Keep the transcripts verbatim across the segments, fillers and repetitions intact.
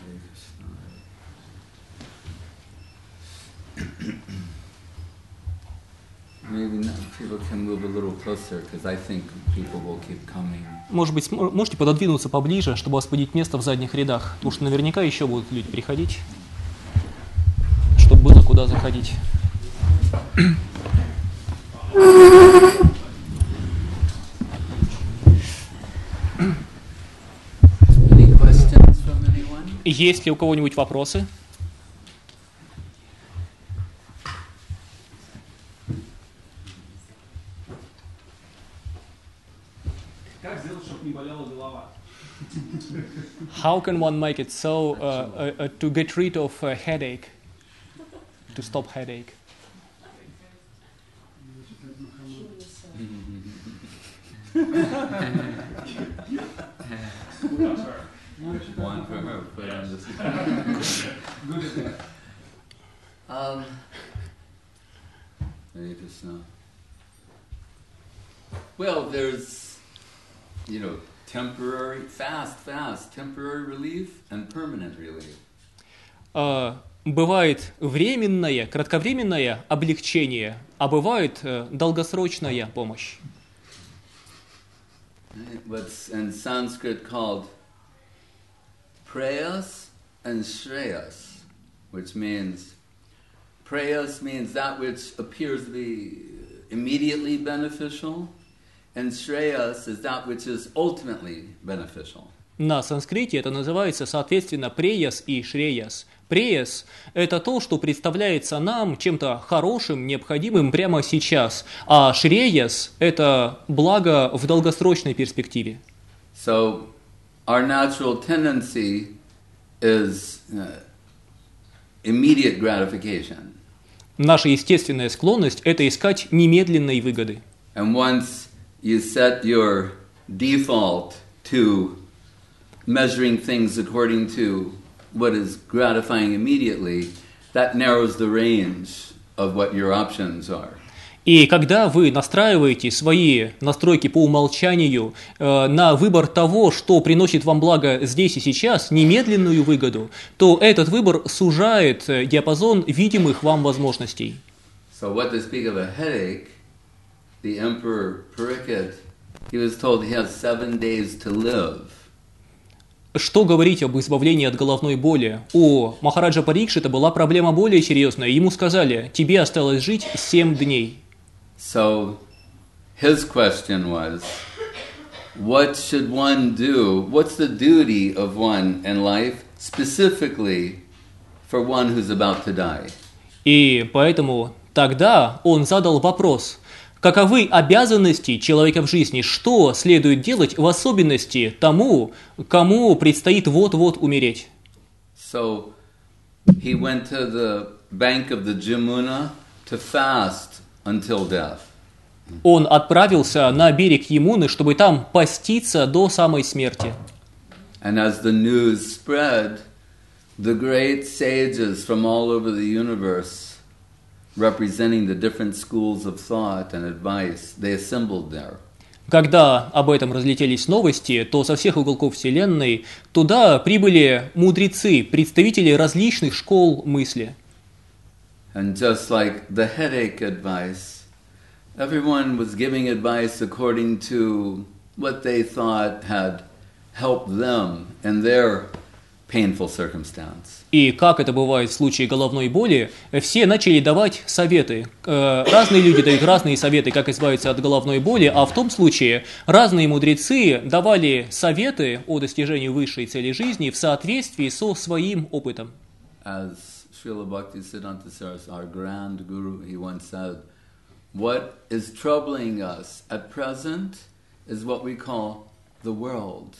Может быть, можете пододвинуться поближе, чтобы освободить место в задних рядах, потому что наверняка еще будут люди приходить, чтобы было куда заходить. Есть ли у кого-нибудь вопросы? Как сделать, чтобы не болела голова? How can one make it so uh, uh, uh, to get rid of a headache, to stop headache? One for her, put on this. Um, I just know. Well, there's, you know, temporary, fast, fast, temporary relief and permanent relief. Uh, бывает временное, кратковременное облегчение, а бывает uh, долгосрочная помощь. What's in Sanskrit called prayas and shreyas, which means prayas means that which appears to be immediately beneficial, and shreyas is that which is ultimately beneficial. На санскрите это называется, соответственно, преяс и шреяс. Преяс – это то, что представляется нам чем-то хорошим, необходимым прямо сейчас, а шреяс – это благо в долгосрочной перспективе. So, our natural tendency is uh, immediate gratification. Наша естественная склонность – это искать немедленной выгоды. And once you set your default to measuring things according to what is gratifying immediately, that narrows the range of what your options are. И когда вы настраиваете свои настройки по умолчанию э, на выбор того, что приносит вам благо здесь и сейчас, немедленную выгоду, то этот выбор сужает диапазон видимых вам возможностей. So what to speak of a headache, the Emperor Parikshit, he was told he has seven days to live. Что говорить об избавлении от головной боли? У Махараджа Парикшита была проблема более серьезная. Ему сказали, тебе осталось жить семь дней. So his question was, what should one do? What's the duty of one in life, specifically for one who's about to die? И поэтому тогда он задал вопрос, каковы обязанности человека в жизни, что следует делать в особенности тому, кому предстоит вот-вот умереть. So he went to the bank of the Jamuna to fast until death. Он отправился на берег Ямуны, чтобы там поститься до самой смерти. And as the news spread, the great sages from all over the universe, representing the different schools of thought and advice, they assembled there. Когда об этом разлетелись новости, то со всех уголков Вселенной туда прибыли мудрецы, представители различных школ мысли. And just like the headache advice, everyone was giving advice according to what they thought had helped them in their painful circumstance. И как это бывает в случае головной боли, все начали давать советы. Разные люди дают разные советы, как избавиться от головной боли, а в том случае разные мудрецы давали советы о достижении высшей цели жизни в соответствии со своим опытом. As Srila Bhaktisiddhanta Saraswati, our grand guru, he once said, what is troubling us at present is what we call the world.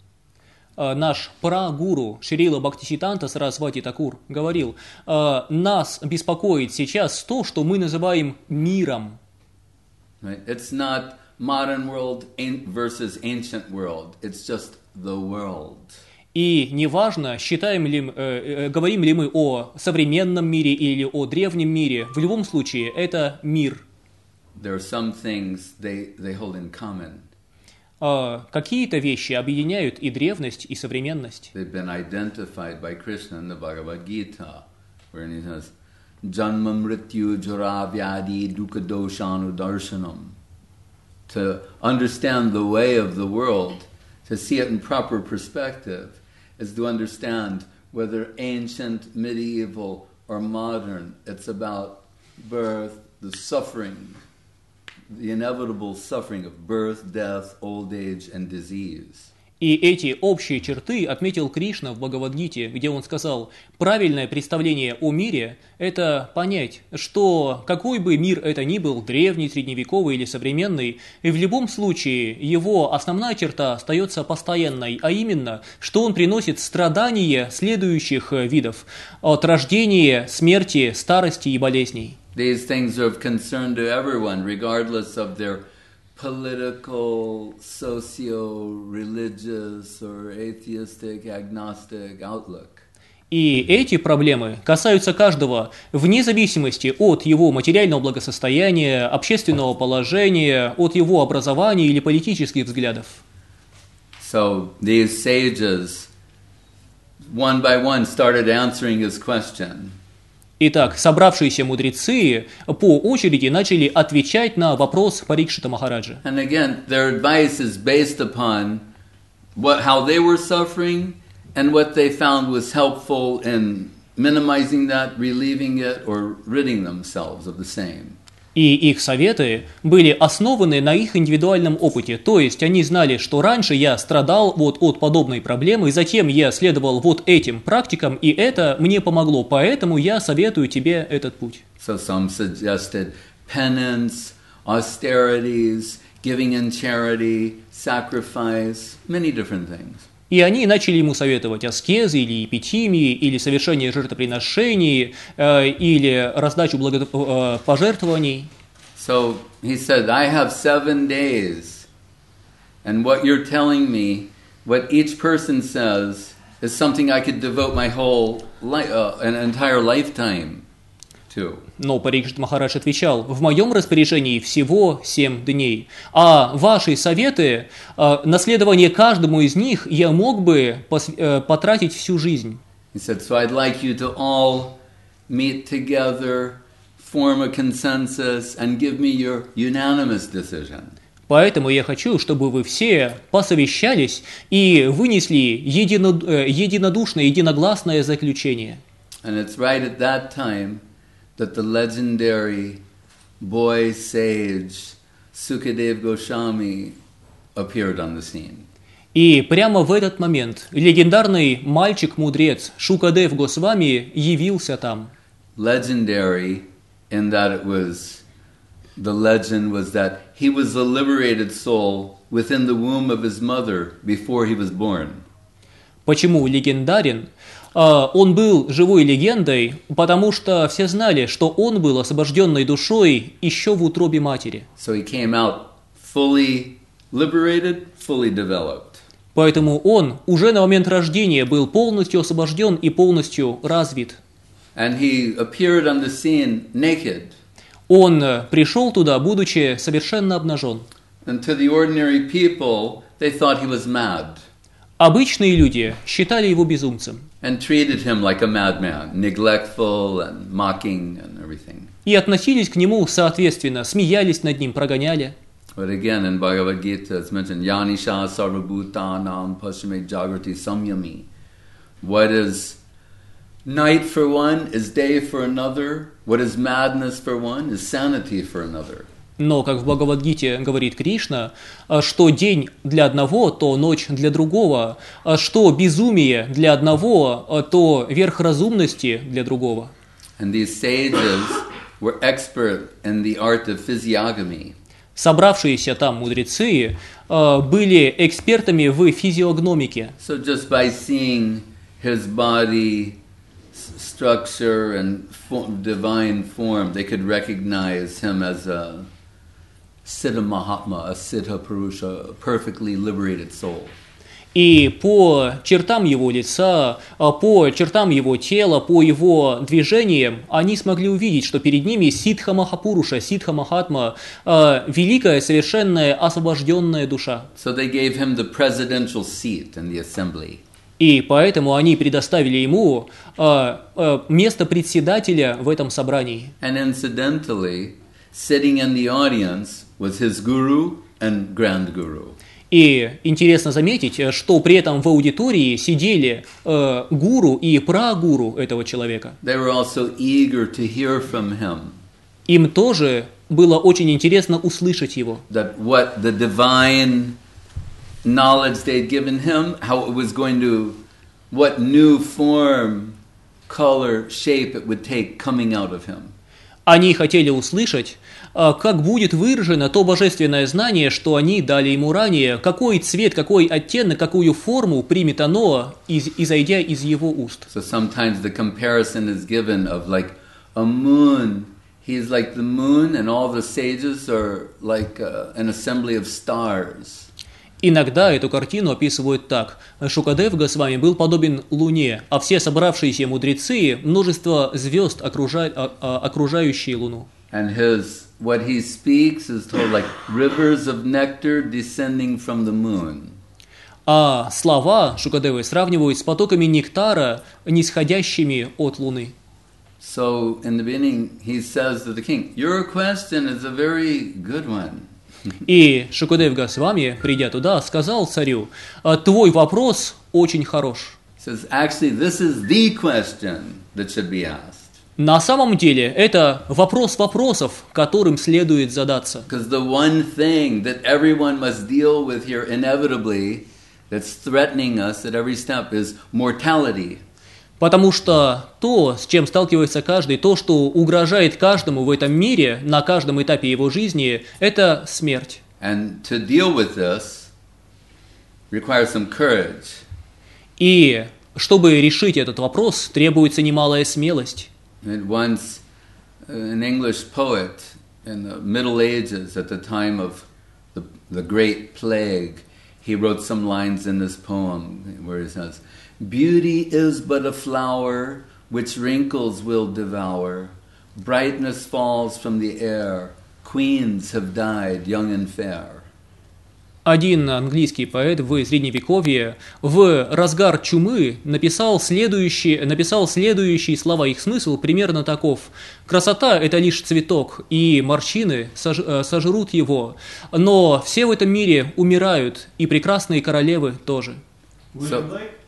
Наш прагуру Шрила Бхактисиддханта Сарасвати Такур говорил, нас беспокоит сейчас то, что мы называем миром. Right? It's not modern world versus ancient world. It's just the world. И неважно, считаем ли, э, говорим ли мы о современном мире или о древнем мире, в любом случае это мир. There are some things they, they hold in common. э, какие-то вещи объединяют и древность, и современность. They've been identified by Krishna in the Bhagavad Gita, where he says, Janma mrityu jara vyadi dukkha doshanu darshanam. To understand the way of the world, to see it in proper perspective, is to understand whether ancient, medieval, or modern, it's about birth, the suffering, the inevitable suffering of birth, death, old age, and disease. И эти общие черты отметил Кришна в Бхагавад-гите, где он сказал, правильное представление о мире – это понять, что какой бы мир это ни был, древний, средневековый или современный, и в любом случае его основная черта остается постоянной, а именно, что он приносит страдания следующих видов от рождения, смерти, старости и болезней. These things are of concern to everyone, regardless of their political, socio-religious, or atheistic, agnostic outlook. И эти проблемы касаются каждого, вне зависимости от его материального благосостояния, общественного положения, от его образования или политических взглядов. So these sages, one by one, started answering his question. Итак, собравшиеся мудрецы по очереди начали отвечать на вопрос Парикшита Махараджа. And again, their advice is based upon what, how they were suffering and what they found was helpful in minimizing that, relieving it, or ridding themselves of the same. И их советы были основаны на их индивидуальном опыте. То есть они знали, что раньше я страдал вот от подобной проблемы, и затем я следовал вот этим практикам, и это мне помогло. Поэтому я советую тебе этот путь. So some suggested penance, austerities, giving in charity, sacrifice, many different things. И они начали ему советовать аскезы или эпитимии, или совершение жертвоприношений, э, или раздачу благо... э, пожертвований. So he said, I have seven days, and what you're telling me, what each person says, is something I could devote my whole life, uh, an entire lifetime to. Но Парикшит Махарадж отвечал, в моем распоряжении всего семь дней, а ваши советы, э, наследование каждому из них я мог бы пос, э, потратить всю жизнь. He said, so I'd like you to all meet together, form a consensus, and give me your unanimous decision. Поэтому я хочу, чтобы вы все посовещались и вынесли едино, э, единодушное, единогласное заключение. And it's right at that time that the legendary boy sage Sukadev Goswami appeared on the scene. И прямо в этот момент легендарный мальчик-мудрец Шукадев Госвами явился там. Legendary in that it was, the legend was that he was a liberated soul within the womb of his mother before he was born. Почему легендарен? Он был живой легендой, потому что все знали, что он был освобожденной душой еще в утробе матери. So he came out fully liberated, fully developed. Поэтому он уже на момент рождения был полностью освобожден и полностью развит. And he appeared on the scene naked. Он пришел туда, будучи совершенно обнажен. And to the ordinary people, they thought he was mad. Обычные люди считали его безумцем. And treated him like a madman, neglectful and mocking and everything. И относились к нему соответственно, смеялись над ним, прогоняли. But again, in Bhagavad Gita, it's mentioned, Yanisha sarvabhutanam paschime jagrati samyami. What is night for one is day for another. What is madness for one is sanity for another. Но, как в Бхагавад-гите говорит Кришна, что день для одного, то ночь для другого, что безумие для одного, то верх разумности для другого. And these sages were expert in the art of physiognomy. Собравшиеся там мудрецы были экспертами в физиогномике. So just by seeing his body structure and form, divine form, they could recognize him as a Siddha Mahatma, a Siddha Purusha, a perfectly liberated soul. И по чертам его лица, по чертам его тела, по его движениям, они смогли увидеть, что перед ними Сиддха Махапуруша, Сиддха Махатма, великая, совершенная, освобожденная душа. So they gave him the presidential seat in the assembly. И поэтому они предоставили ему место председателя в этом собрании. And incidentally, sitting in the audience was his guru and grand guru. И интересно заметить, что при этом в аудитории сидели э, гуру и прагуру этого человека. They were also eager to hear from him. Им тоже было очень интересно услышать его. That what the divine knowledge they'd given him, how it was going to, what new form, color, shape it would take coming out of him. Они хотели услышать, как будет выражено то божественное знание, что они дали ему ранее, какой цвет, какой оттенок, какую форму примет оно, из, изойдя из его уст. So sometimes the comparison is given of like a moon. He's like the moon and all the sages are like uh, an assembly of stars. Иногда эту картину описывают так. Шукадев Госвами был подобен Луне, а все собравшиеся мудрецы – множество звезд, окружа... окружающие Луну. And his, what he speaks is told like rivers of nectar descending from the moon. А слова Шукадевы сравнивают с потоками нектара, нисходящими от Луны. So in the beginning he says to the king, your question is a very good one. И Шукадев Госвами, придя туда, сказал царю: твой вопрос очень хорош. Says actually this is the question that should be asked. На самом деле это вопрос вопросов, которым следует задаться. Because the one thing that everyone must deal with here inevitably, that's threatening us at every step, is mortality. Потому что то, с чем сталкивается каждый, то, что угрожает каждому в этом мире, на каждом этапе его жизни, это смерть. And to deal with this requires some courage. И чтобы решить этот вопрос, требуется немалая смелость. And once an English poet in the Middle Ages, at the time of the, the Great Plague, he wrote some lines in this poem where he says, beauty is but a flower which wrinkles will devour. Brightness falls from the air. Queens have died young and fair. Один английский поэт в Средневековье в разгар чумы написал следующие, написал следующие слова. Их смысл примерно таков. Красота – это лишь цветок, и морщины сож, сожрут его. Но все в этом мире умирают, и прекрасные королевы тоже. So,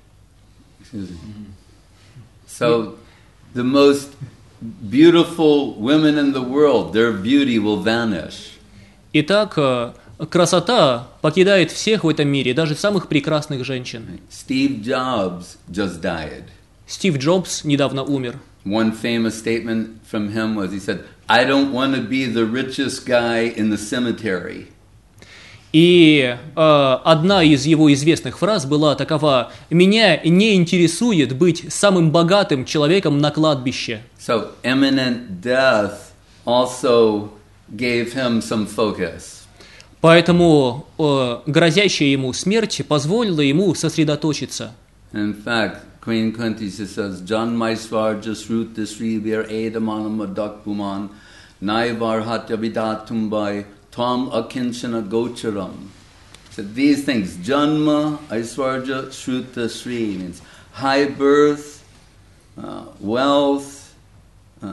so the most beautiful women in the world, their beauty will vanish. Итак, красота покидает всех в этом мире, даже самых прекрасных женщин. Steve Jobs just died. Стив Джобс недавно умер. One famous statement from him was, he said, I don't want to be the richest guy in the cemetery. И э, одна из его известных фраз была такова: «Меня не интересует быть самым богатым человеком на кладбище». So imminent death also gave him some focus. Поэтому э, грозящая ему смерть позволила ему сосредоточиться. In fact, Queen Kunti says, Jan Maisvarja Sruta Sri Vir Edamanam Adakpuman Naivar Hatyavidatumbai Tom Akinchana Gocharam. So these things, Janma, Aiswarja, Shruta, Sri, means high birth, uh, wealth, uh,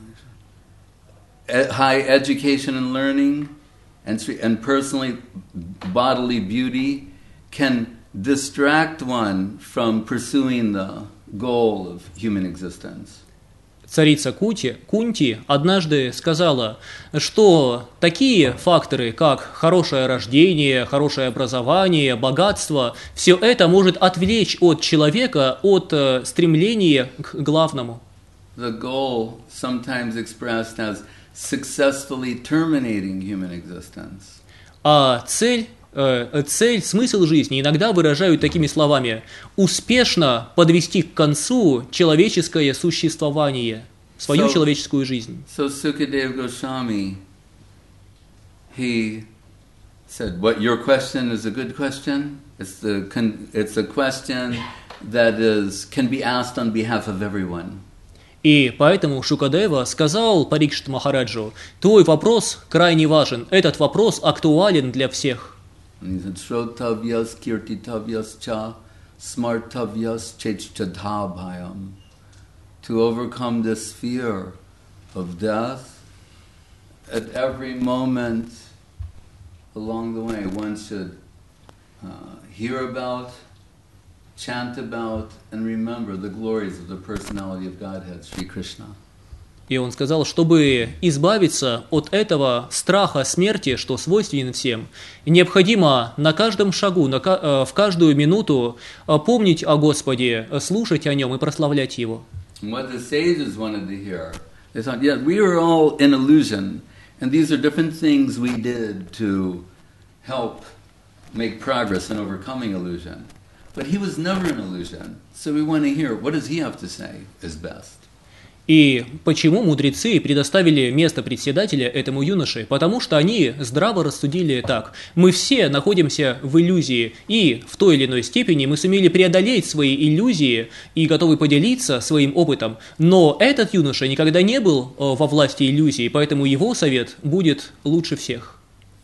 high education and learning, and, and personally bodily beauty can distract one from pursuing the goal of human existence. Царица Кути, Кунти однажды сказала, что такие факторы, как хорошее рождение, хорошее образование, богатство, все это может отвлечь от человека от э, стремления к главному. The goal sometimes expressed as successfully terminating human existence. А цель, э, цель, смысл жизни иногда выражают такими словами: успешно подвести к концу человеческое существование, свою so, человеческую жизнь. So Sukadeva Goswami, he said, "What your question is a good question. It's the con- it's a question that is can be asked on behalf of everyone. И поэтому Шукадева сказал Парикшит Махараджу: твой вопрос крайне важен, этот вопрос актуален для всех. And he said, Shrotavyas kirtitavyas cha smartavyas chechchadhabhayam. To overcome this fear of death, at every moment along the way, one should uh, hear about, chant about, and remember the glories of the personality of Godhead, Sri Krishna. И он сказал, чтобы избавиться от этого страха смерти, что свойственен всем, необходимо на каждом шагу, на, в каждую минуту помнить о Господе, слушать о Нем и прославлять Его. What the sages wanted to hear, they thought, yeah, we are all in illusion, and these are different things we did to help make progress in overcoming illusion. But he was never an illusion, so we want to hear, what does he have to say is best? И почему мудрецы предоставили место председателя этому юноше? Потому что они здраво рассудили так: мы все находимся в иллюзии, и в той или иной степени мы сумели преодолеть свои иллюзии и готовы поделиться своим опытом. Но этот юноша никогда не был во власти иллюзий, поэтому его совет будет лучше всех.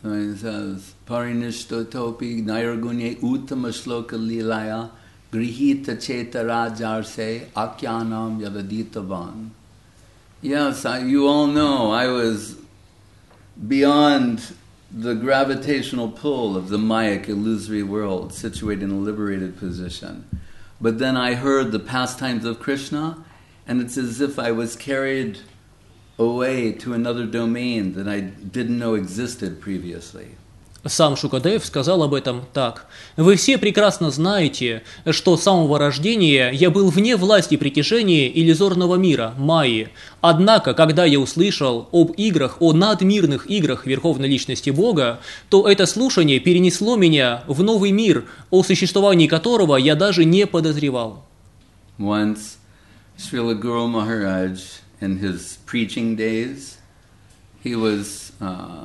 Grihita cheta rajarse akyanam yadaditavan. Yes, I, you all know I was beyond the gravitational pull of the Mayic illusory world, situated in a liberated position. But then I heard the pastimes of Krishna, and it's as if I was carried away to another domain that I didn't know existed previously. Сам Шукадев сказал об этом так: «Вы все прекрасно знаете, что с самого рождения я был вне власти притяжения иллюзорного мира, Майи. Однако, когда я услышал об играх, о надмирных играх Верховной Личности Бога, то это слушание перенесло меня в новый мир, о существовании которого я даже не подозревал». Once, Srila Guru Maharaj, in his preaching days, he was uh,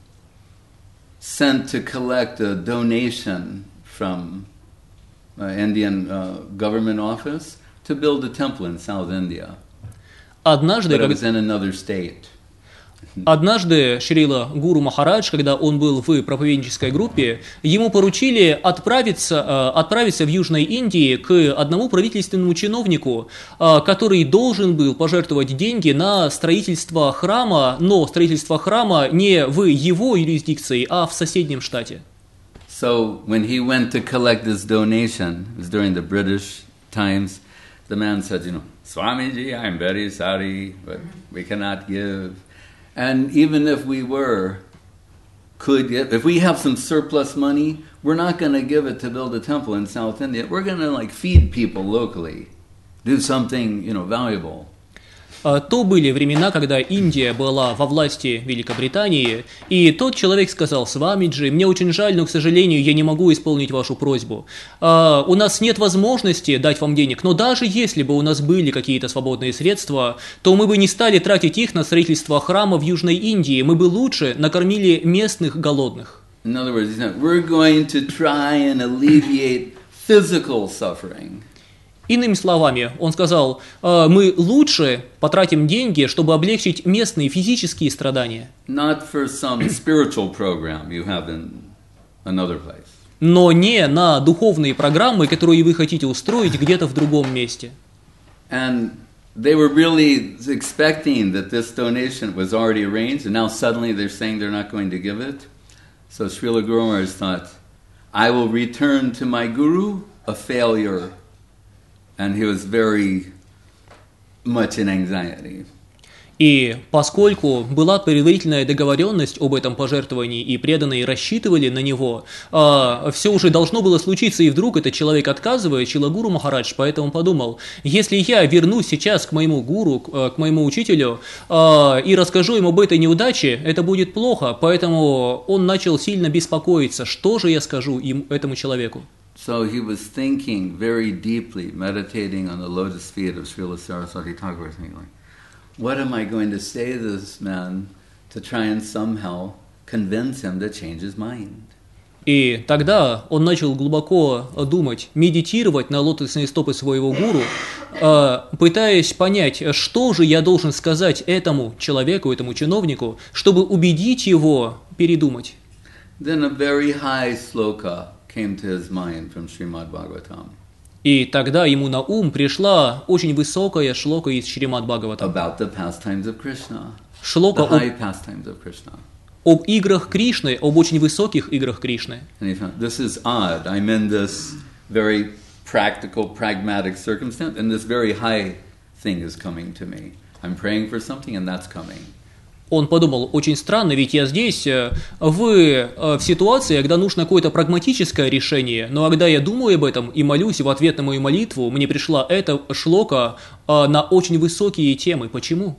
sent to collect a donation from uh, Indian uh, government office to build a temple in South India. Однажды, But it was in another state. Однажды Шрила Гуру Махарадж, когда он был в проповеднической группе, ему поручили отправиться, отправиться в Южной Индии к одному правительственному чиновнику, который должен был пожертвовать деньги на строительство храма, но строительство храма не в его юрисдикции, а в соседнем штате. So when he went to collect this donation, it was during the British times, the man said, you know, Swamiji, I'm very sorry, but we cannot give. And even if we were, could get, if we have some surplus money, we're not going to give it to build a temple in South India. We're going to like feed people locally, do something, you know, valuable. То были времена, когда Индия была во власти Великобритании, и тот человек сказал: «Свамиджи, мне очень жаль, но, к сожалению, я не могу исполнить вашу просьбу. У нас нет возможности дать вам денег, но даже если бы у нас были какие-то свободные средства, то мы бы не стали тратить их на строительство храма в Южной Индии, мы бы лучше накормили местных голодных». In other words, we're going to try and alleviate physical suffering. Иными словами, он сказал: мы лучше потратим деньги, чтобы облегчить местные физические страдания. Not for some spiritual program you have in another place. Но не на духовные программы, которые вы хотите устроить где-то в другом месте. And they were really expecting that this donation was already arranged, and now suddenly they're saying they're not going to give it. So Srila Guru Maharaj thought, I will return to my guru a failure. And he was very much in anxiety. И поскольку была предварительная договоренность об этом пожертвовании, и преданные рассчитывали на него, э, все уже должно было случиться, и вдруг этот человек отказывает, Шрила Гуру Махарадж, поэтому подумал: если я вернусь сейчас к моему гуру, к, к моему учителю, э, и расскажу ему об этой неудаче, это будет плохо, поэтому он начал сильно беспокоиться, что же я скажу им, этому человеку. So he was thinking very deeply, meditating on the lotus feet of Srila Saraswati Thakur, thinking like, what am I going to say to this man to try and somehow convince him to change his mind? И тогда он начал глубоко думать, медитировать на лотосные стопы своего гуру, пытаясь понять, что же я должен сказать этому человеку, этому чиновнику, чтобы убедить его передумать. Then a very high sloka came to his mind from Srimad Bhagavatam. И тогда ему на ум пришла очень высокая шлока из Шримад Бхагаватам. About the pastimes of Krishna. Шлока The об, high pastimes of Krishna. об играх Кришны, об очень высоких играх Кришны. And he found, this is odd. I'm in this very practical, pragmatic circumstance, and this very high thing is coming to me. I'm praying for something, and that's coming. Он подумал, очень странно, ведь я здесь в, в ситуации, когда нужно какое-то прагматическое решение, но когда я думаю об этом и молюсь в ответ на мою молитву, мне пришла эта шлока на очень высокие темы. Почему?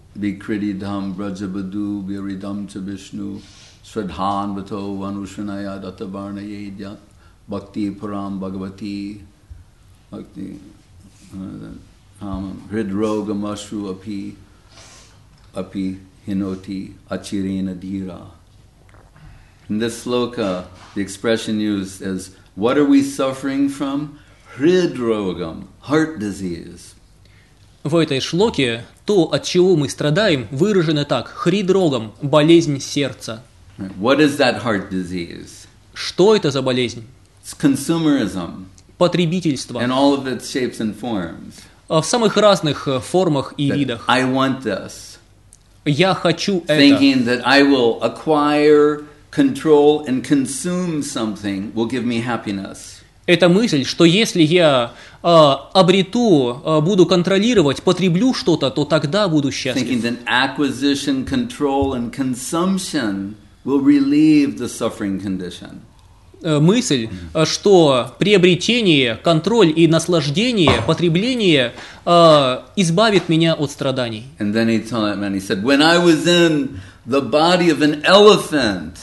Hinoti achirena dhira. In this sloka, the expression used is, what are we suffering from? Hridrogam, heart disease. В этой шлоке то, от чего мы страдаем, выражено так: хридрогам, болезнь сердца. What is that heart disease? Что это за болезнь? It's consumerism. Потребительство. In all of its shapes and forms. В самых разных формах и That видах. I want this. Я хочу это. Thinking that I will acquire, control and consume something will give me happiness. Это мысль, что если я э, обрету, э, буду контролировать, потреблю что-то, то тогда буду Thinking счастлив. that acquisition, control and consumption will relieve the suffering condition. Э, мысль, э, что приобретение, контроль и наслаждение, потребление э, избавит меня от страданий. And then he told that man, he said, when I was in the body of an elephant,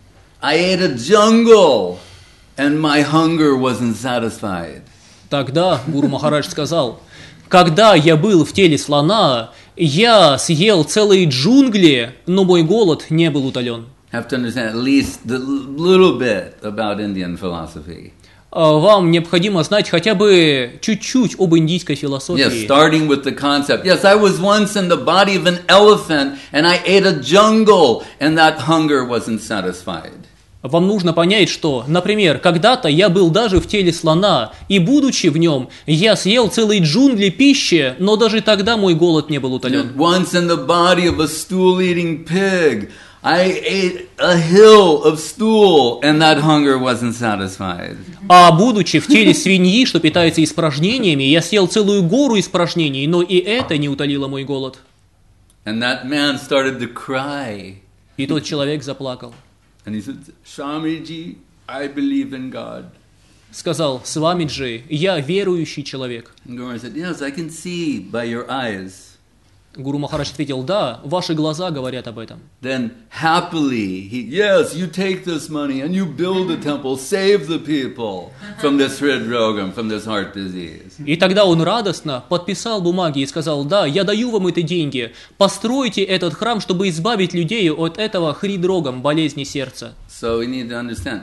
I ate a jungle and my hunger wasn't satisfied. Тогда Гуру Махарадж сказал: когда я был в теле слона, я съел целые джунгли, но мой голод не был утолен. Have to understand at least a little bit about Indian philosophy. Вам необходимо знать хотя бы чуть-чуть об индийской философии. Yes, starting with the concept. Yes, I was once in the body of an elephant and I ate a jungle and that hunger wasn't satisfied. Вам нужно понять, что, например, когда-то я был даже в теле слона, и, будучи в нем, я съел целые джунгли пищи, но даже тогда мой голод не был утолен. Once in the body of a stool-eating pig, I ate a hill of stool, and that hunger wasn't satisfied. А будучи в теле свиньи, что питается испражнениями, я съел целую гору испражнений, но и это не утолило мой голод. And that man started to cry. И тот человек заплакал. And he said, Swamiji, I believe in God. Сказал: Свамиджи, я верующий человек. And Guru said, yes, I can see by your eyes. Гуру Махарадж ответил: да, ваши глаза говорят об этом. Then happily, he, yes, you take this money and you build a temple, save the people from this hridrogam, from this heart disease. И тогда он радостно подписал бумаги и сказал: да, я даю вам эти деньги, постройте этот храм, чтобы избавить людей от этого хридрогам, болезни сердца. So we need to understand,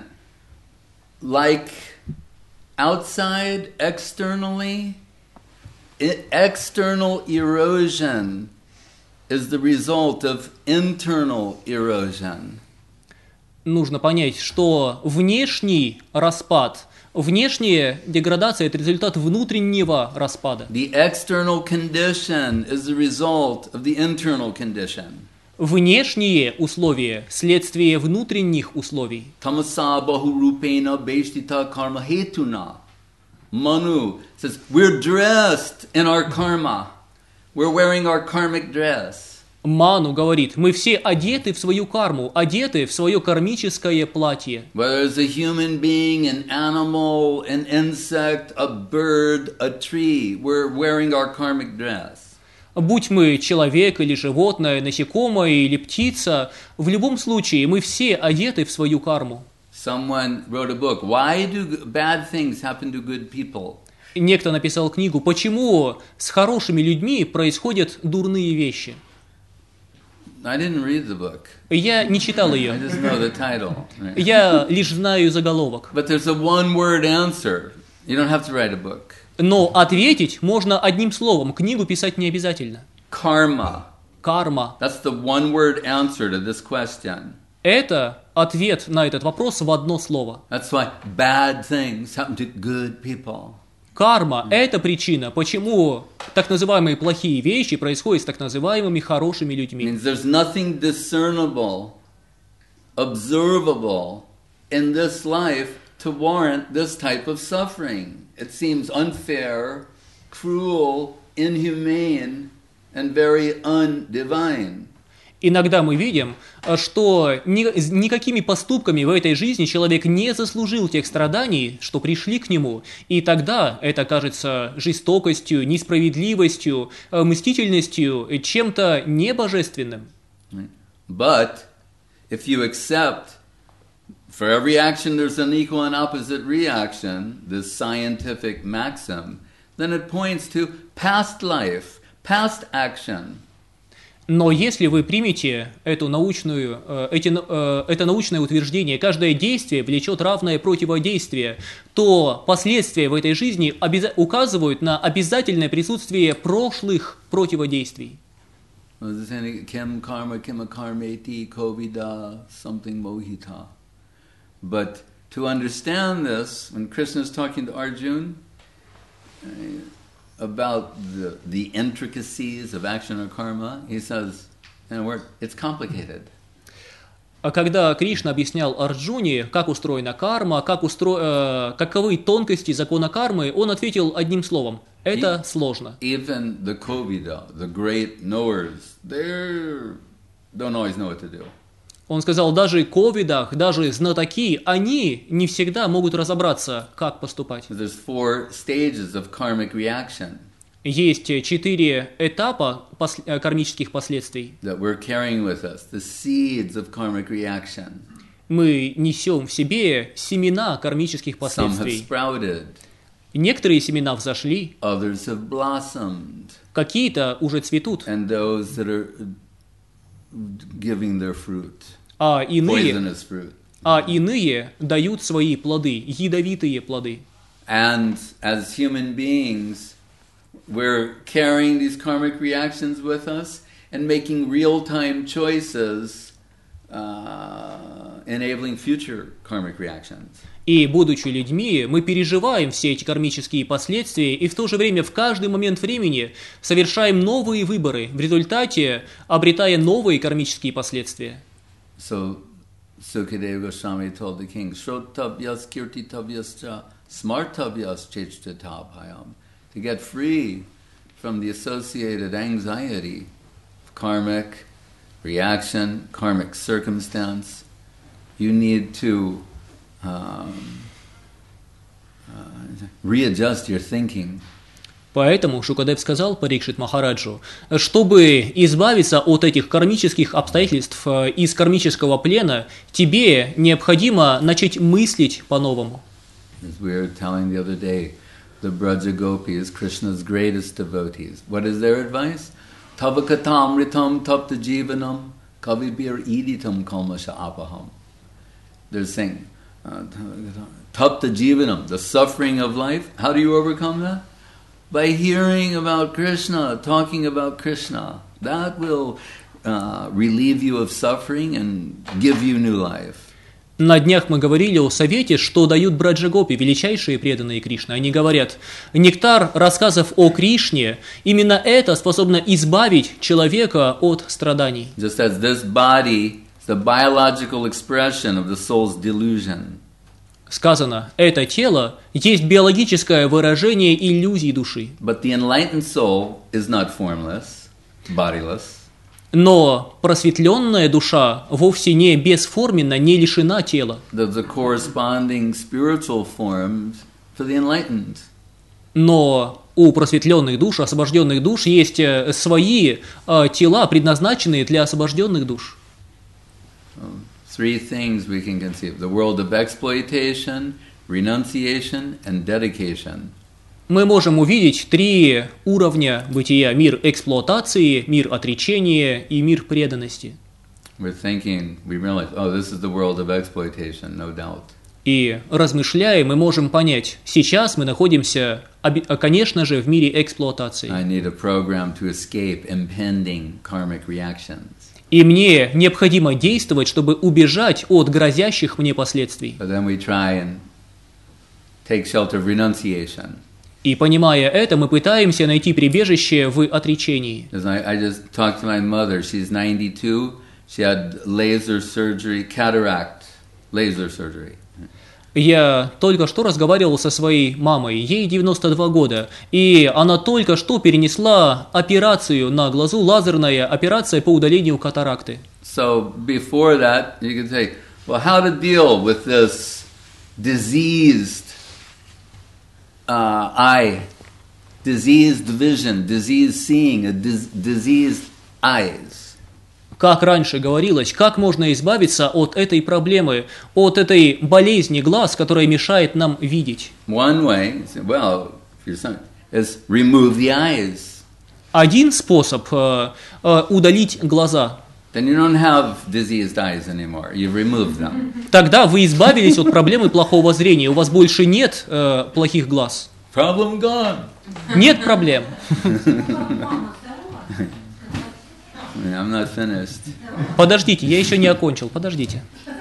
like outside, externally, external erosion is the result of internal erosion. Нужно понять, что внешний распад, внешняя деградация – это результат внутреннего распада. The external condition is the result of the internal condition. Внешние условия – следствие внутренних условий. Tamasa bahurupena beshtita karma hetuna. Manu says, we're dressed in our karma. We're wearing our karmic dress. Ману говорит: мы все одеты в свою карму, одеты в свое кармическое платье. Whether it's a human being, an animal, an insect, a bird, a tree, we're wearing our karmic dress. Будь мы человек или животное, насекомое или птица, в любом случае мы все одеты в свою карму. Someone wrote a book, Why do bad things happen to good people? Некто написал книгу «Почему с хорошими людьми происходят дурные вещи?» I didn't read the book. Я не читал I ее. just know the title. Right? Я лишь знаю заголовок. But there's a one-word answer. You don't have to write a book. Но ответить можно одним словом. Книгу писать не обязательно. Karma. Карма. That's the one-word answer to this question. Это ответ на этот вопрос в одно слово. That's why bad things happen to good people. Карма – это причина, почему так называемые плохие вещи происходят с так называемыми хорошими It людьми. means there's nothing discernible, observable in this life to warrant this type of suffering. It seems unfair, cruel, inhumane, and very undivine. Иногда мы видим, что ни, никакими поступками в этой жизни человек не заслужил тех страданий, что пришли к нему, и тогда это кажется жестокостью, несправедливостью, мстительностью, чем-то небожественным. But if you accept for every action there's an equal and opposite reaction, this scientific maxim, then it points to past life, past action. Но если вы примете эту научную, э, эти, э, это научное утверждение, каждое действие влечет равное противодействие, то последствия в этой жизни обяза- указывают на обязательное присутствие прошлых противодействий. Kim karma, kim karmeti, kovida, something mohita. But to understand this, when Krishna is talking to Arjuna about the, the intricacies of action or karma, he says, in a word, it's complicated. А когда Кришна объяснял Арджуне, как устроена карма, как устро... э, каковы тонкости закона кармы, он ответил одним словом – это E- сложно. Even the kovida, the great knowers, they don't always know what to do. Он сказал, даже ковидах, даже знатоки, они не всегда могут разобраться, как поступать. There's four stages of karmic reaction Есть четыре этапа пос- э, кармических последствий. that we're carrying with us, the seeds of karmic reaction. Мы несем в себе семена кармических Some have последствий. sprouted, Некоторые семена взошли, others have blossomed, какие-то уже цветут, and those that are giving their fruit, а иные, poisonous fruit. а иные дают свои плоды, ядовитые плоды. And as human beings, we're carrying these karmic reactions with us and making real-time choices, uh, enabling future karmic reactions. И, будучи людьми, мы переживаем все эти кармические последствия и в то же время в каждый момент времени совершаем новые выборы, в результате обретая новые кармические последствия. So, Sukadeva Goswami told the king, Shrotavyas kirtitavyascha smartavyas chechtatapayam. To get free from the associated anxiety of karmic reaction, karmic circumstance, you need to um, uh, readjust your thinking. Поэтому Шукадев сказал Парикшит Махараджу, чтобы избавиться от этих кармических обстоятельств, э, из кармического плена, тебе необходимо начать мыслить по-новому. As we were telling the other day, the Braja Gopis, Krishna's greatest devotees. What is their advice? Tavakatam ritam tapta jivanam kavibir iditam kalmasha apaham. They're saying, uh, tapta jivanam, the suffering of life. How do you overcome that? By hearing about Krishna, talking about Krishna. That will uh, relieve you of suffering and give you new life. На днях мы говорили о совете, что дают браджагопи, величайшие преданные Кришны. Они говорят, нектар рассказов о Кришне, именно это способно избавить человека от страданий. Just as this body is the biological expression of the soul's delusion. Сказано, это тело есть биологическое выражение иллюзий души. But the enlightened soul is not formless, bodiless. Но просветленная душа вовсе не бесформенна, не лишена тела. There's a corresponding spiritual form for the enlightened. Но у просветленных душ, освобожденных душ, есть э, свои э, тела, предназначенные для освобожденных душ. Three things we can conceive: the world of exploitation, renunciation, and dedication. мы можем увидеть три уровня бытия: мир эксплуатации, мир отречения и мир преданности. We're thinking, we realize, oh, this is the world of exploitation, no doubt. И размышляя, мы можем понять, сейчас мы находимся, конечно же, в мире эксплуатации. I need a program to escape impending karmic reactions. И мне необходимо действовать, чтобы убежать от грозящих мне последствий. But then we try and take shelter of renunciation. И понимая это, мы пытаемся найти прибежище в отречении. As I, I just talked to my mother. She's ninety-two. She had laser surgery, cataract laser surgery. Я только что разговаривал со своей мамой, ей девяносто два года, и она только что перенесла операцию на глазу, лазерная операция по удалению катаракты. So before that, you could say, well, how to deal with this diseased uh, eye, diseased vision, diseased seeing, a dis- diseased eyes. Как раньше говорилось, как можно избавиться от этой проблемы, от этой болезни глаз, которая мешает нам видеть? One way, well, if you're son, is remove the eyes. Один способ э, э, удалить глаза. Then you don't have diseased eyes anymore. You've removed them. Тогда вы избавились от проблемы плохого зрения. У вас больше нет э, плохих глаз. Problem gone. Нет проблем. I'm not finished. Подождите, я еще не окончил. Подождите.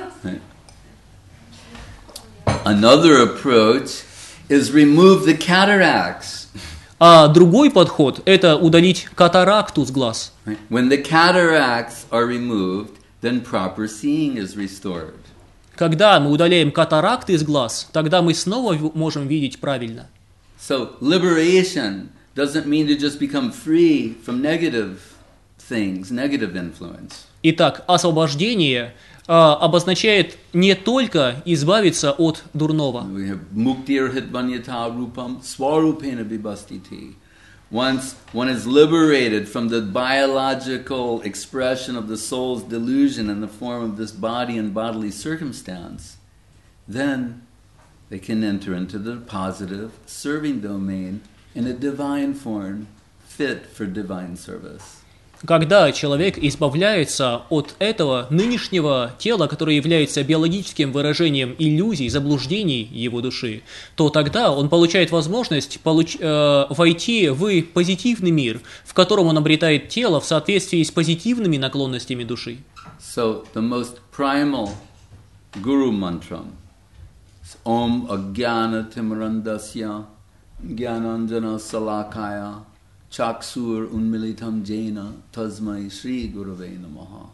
Another approach is remove the cataracts. А другой подход – это удалить катаракту с глаз. When the cataracts are removed, then proper seeing is restored. Когда мы удаляем катаракты из глаз, тогда мы снова можем видеть правильно. So liberation doesn't mean to just become free from negative things, negative influence. Итак, освобождение а, обозначает не только избавиться от дурного. We have muktir hitvanyata rupam swarupena vibhastiti. Once one is liberated from the biological expression of the soul's delusion in the form of this body and bodily circumstance, then they can enter into the positive serving domain in a divine form, fit for divine service. Когда человек избавляется от этого нынешнего тела, которое является биологическим выражением иллюзий, заблуждений его души, то тогда он получает возможность получ- э, войти в позитивный мир, в котором он обретает тело в соответствии с позитивными наклонностями души. So the most primal guru mantra is Om Ajnana Timrandasya Jnananjana Salakaya Chaksur Unmilitam Jena Tasmai Sri Gurave Namaha.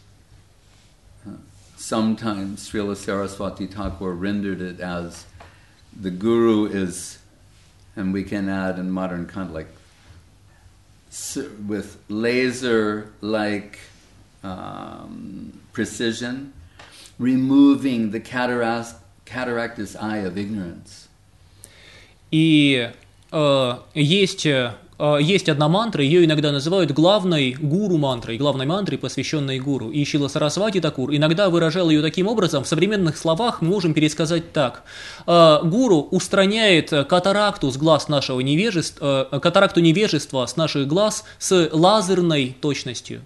Sometimes Srila Saraswati Thakur rendered it as the guru is, and we can add in modern context, like with laser-like um, precision, removing the cataract, cataractus eye of ignorance. И э, есть... Есть одна мантра, ее иногда называют главной гуру-мантрой, главной мантрой, посвященной гуру. И Шрила Сарасвати Такур иногда выражал ее таким образом, в современных словах мы можем пересказать так. Гуру устраняет катаракту с глаз нашего невежества, катаракту невежества с наших глаз с лазерной точностью.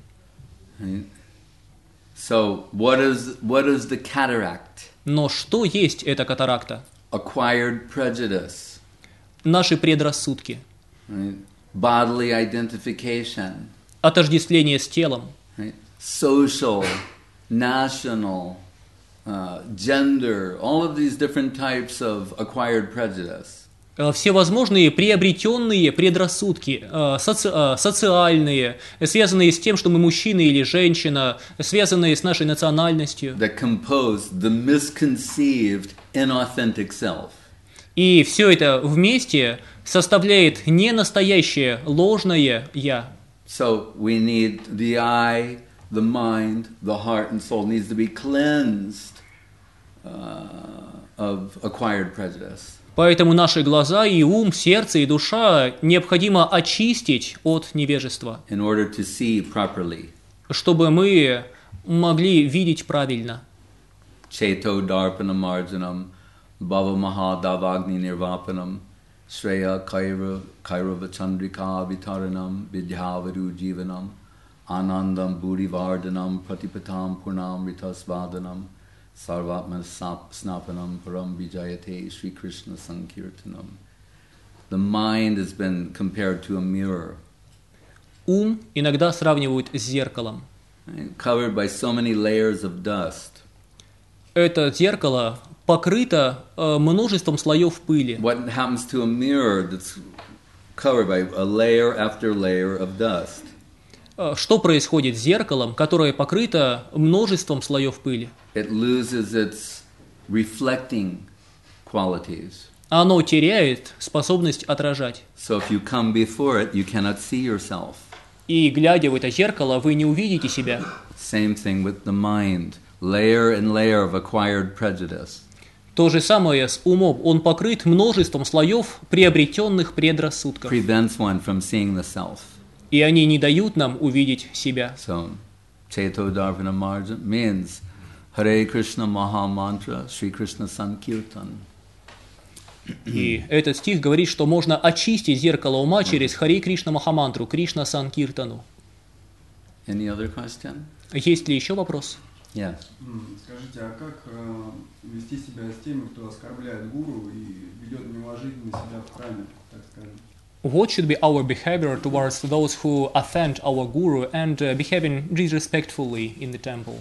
So, what is, what is the cataract? Но что есть эта катаракта? Acquired prejudice. Наши предрассудки. Right? Bodily identification, отождествление с телом, right? Social, national, uh, gender, all of these different types of acquired prejudice. Всевозможные приобретенные предрассудки, соци- социальные, связанные с тем, что мы мужчина или женщина, связанные с нашей национальностью. That compose the misconceived, inauthentic self. И все это вместе составляет не настоящее, ложное «я». So we need the eye, the mind, the heart and soul needs to be cleansed uh, of acquired prejudice. Поэтому наши глаза и ум, сердце и душа необходимо очистить от невежества, in order to see properly. чтобы мы могли видеть правильно. Cheto darpanam arjanam bhava mahadavagni nirvapanam Shreya Kaira Kairava Chandrika Vitaranam Vidyavaru Jivanam Anandam Burivardhanam Pratipatam Purnam Ritasvadanam Sarvatman Snapanam Param Vijayate Sri Krishna Sankirtanam. The mind has been compared to a mirror. Ум иногда сравнивают с зеркалом. Covered by so many layers of dust. Это зеркало покрыто э, множеством слоев пыли. What happens to a mirror that's covered by a layer after layer of dust? Э, Что происходит с зеркалом, которое покрыто множеством слоев пыли? It loses its reflecting qualities. Оно теряет способность отражать. So if you come before it, you cannot see yourself. И глядя в это зеркало, вы не увидите себя. Same thing with the mind. Layer and layer of acquired prejudice. То же самое с умом. Он покрыт множеством слоев приобретенных предрассудков. Prevents one from seeing the self. И они не дают нам увидеть себя. So, Cheto Dharvana Marja means Hare Krishna Maha Mantra, Sri Krishna Sankirtan. И этот стих говорит, что можно очистить зеркало ума через Харе Кришна Махамантру, Кришна Санкиртану. Any other question? Есть ли еще вопрос? Yes. Скажите, а как э, вести себя с теми, кто оскорбляет гуру и ведет неуважительно себя в храме, так скажем? What should be our behavior towards those who offend our guru and uh, behaving disrespectfully in the temple?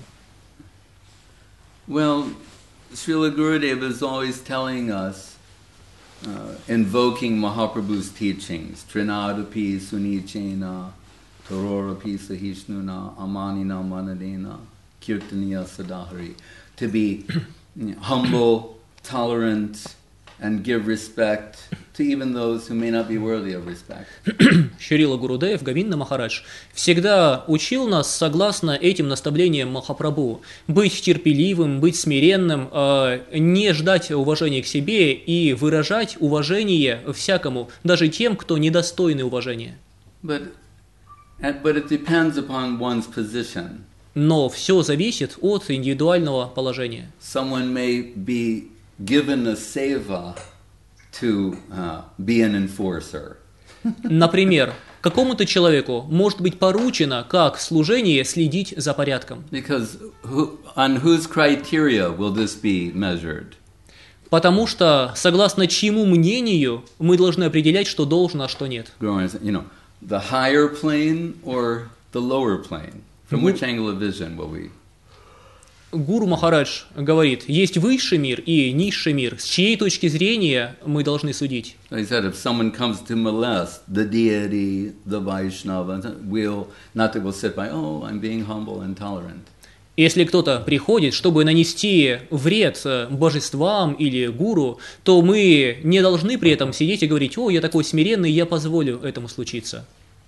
Well, Srila Gurudev is always telling us, uh, invoking Mahaprabhu's teachings, Trinadapi Sunichena, Tororapi Sahishnuna, Amanina Manadena, Kirtaniya Sadahari, to be humble, tolerant, and give respect to even those who may not be worthy of respect. Шрила Гурудев, Говинда Махарадж, всегда учил нас, согласно этим наставлениям Махапрабху, быть терпеливым, быть смиренным, не ждать уважения к себе и выражать уважение всякому, даже тем, кто недостойный уважения. But, but it depends upon one's position. Но все зависит от индивидуального положения. Someone may be given a seva to uh, be an enforcer. Например, какому-то человеку может быть поручено как служение следить за порядком. Because who, on whose criteria will this be measured? Потому что, согласно чьему мнению, мы должны определять, что должно, а что нет. You know, the higher plane or the lower plane? From which angle of vision will we? Гуру Махарадж говорит, есть высший мир и низший мир. С чьей точки зрения мы должны судить? He said, if someone comes to molest the deity, the Vaishnava, we'll not that we'll sit by, oh, I'm being humble and tolerant. Если кто-то приходит, чтобы нанести вред божествам или гуру, то мы не должны при этом сидеть и говорить, о, я такой смиренный, я позволю этому случиться.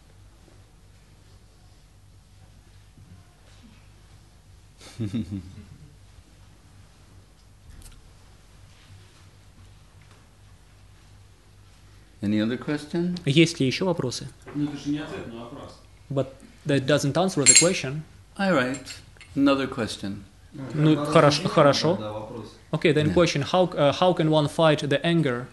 Any other question? Есть ли еще вопросы? Ну, это же не ответ на вопрос. But that doesn't answer the question. All right. Another question. Ну, хорошо, хорошо. Okay, then question, how, uh, how can one fight the anger?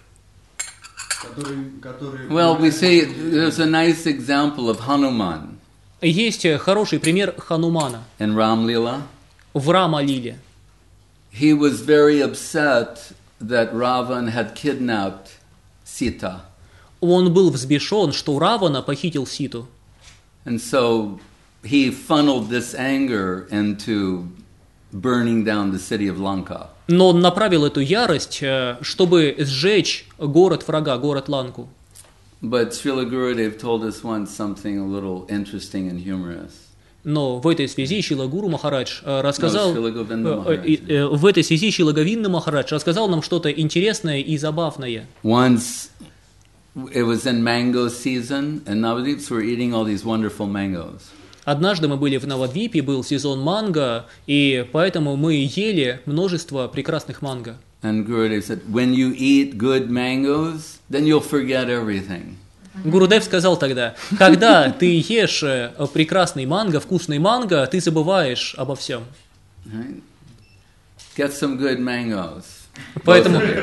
Well, we see there's a nice example of Hanuman. Есть хороший пример Ханумана in Ram Lila. в Рама-лиле. He was very upset that Ravan had kidnapped Sita. Он был взбешен, что Равана похитил Ситу. And so he funneled this anger into burning down the city of Lanka. Но он направил эту ярость, чтобы сжечь город врага, город Ланку. But Srila Gurudev told us once something a little interesting and humorous. Но в этой связи Шрила Гуру Махарадж рассказал, No, Mахарадж. в этой связи Шрила Говинда Махарадж рассказал нам что-то интересное и забавное. Once it was in mango season, and Navadvips were eating all these wonderful mangoes. Однажды мы были в Навадвипе, был сезон манго, и поэтому мы ели множество прекрасных манго. And Gurudev said, when you eat good mangoes, then you'll forget everything. Гурудев сказал тогда, когда ты ешь прекрасный манго, вкусный манго, ты забываешь обо всем. Right? Get some good mangoes. Поэтому,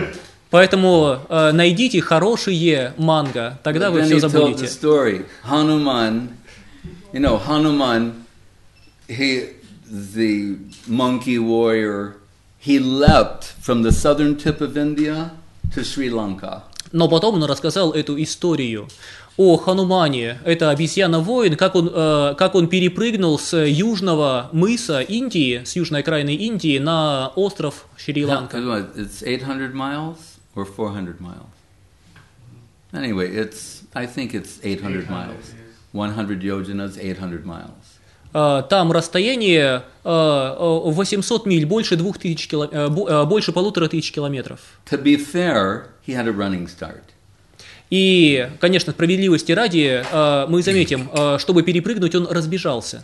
Поэтому э, найдите хорошие манго, тогда вы Then все he told the забудете. story. Hanuman, you know, Hanuman, he, the monkey warrior, he leapt from the southern tip of India to Sri Lanka. Но потом он рассказал эту историю о Ханумане. Это обезьяна-воин, как он, э, как он перепрыгнул с южного мыса Индии, с южной окраины Индии, на остров Шри-Ланка. It's eight hundred miles or four hundred miles? Anyway, it's, I think it's eight hundred miles. one hundred yojanas, eight hundred miles. Э, Там расстояние э, восемьсот миль, больше, двух тысяч кило- э, бо- э, больше полутора тысяч километров. To be fair, he had a running start. И, конечно, справедливости ради, э, мы заметим, э, чтобы перепрыгнуть, он разбежался.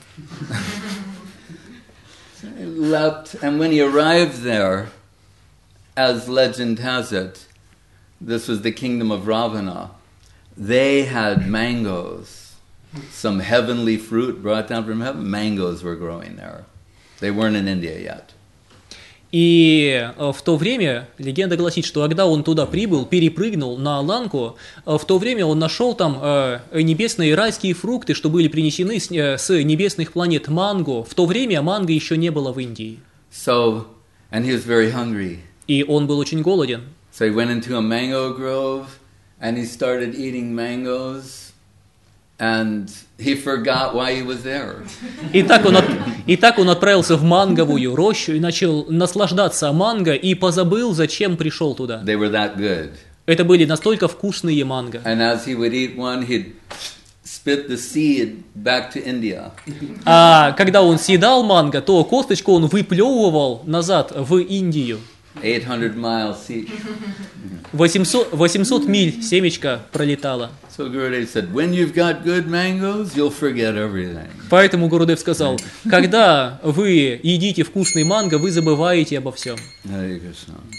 He leapt, and when he arrived there, as legend has it, this was the kingdom of Ravana. They had mangoes, some heavenly fruit brought down from heaven. Mangoes were growing there. They weren't in India yet. И э, в то время, легенда гласит, что когда он туда прибыл, перепрыгнул на Ланку, э, в то время он нашел там э, небесные райские фрукты, что были принесены с, э, с небесных планет манго. В то время манго еще не было в Индии. So, and he was very hungry. И он был очень голоден. So he went into a mango grove, and he started eating mangoes, and he forgot why he was there. И так он, от- и так он отправился в манговую рощу и начал наслаждаться манго и позабыл, зачем пришел туда. They were that good. Это были настолько вкусные манго. And as he would eat one, he'd spit the seed back to India. А когда он съедал манго, то косточку он выплевывал назад в Индию. eight hundred miles seed. восемьсот, восемьсот миль семечко пролетало. So Gurudev said, when you've got good mangoes, you'll forget everything. Поэтому Гурудев сказал, когда вы едите вкусный манго, вы забываете обо всем. Hare Krishna.